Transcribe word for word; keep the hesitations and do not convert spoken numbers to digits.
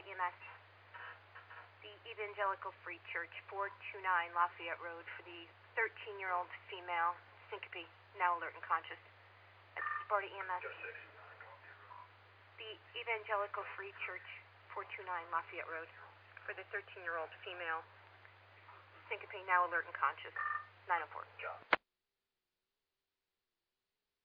Sparta E M S. The Evangelical Free Church, four two nine Lafayette Road, for the thirteen-year-old female, syncope, now alert and conscious. At Sparta E M S. The Evangelical Free Church, four two nine Lafayette Road, for the thirteen-year-old female, syncope, now alert and conscious. nine oh four.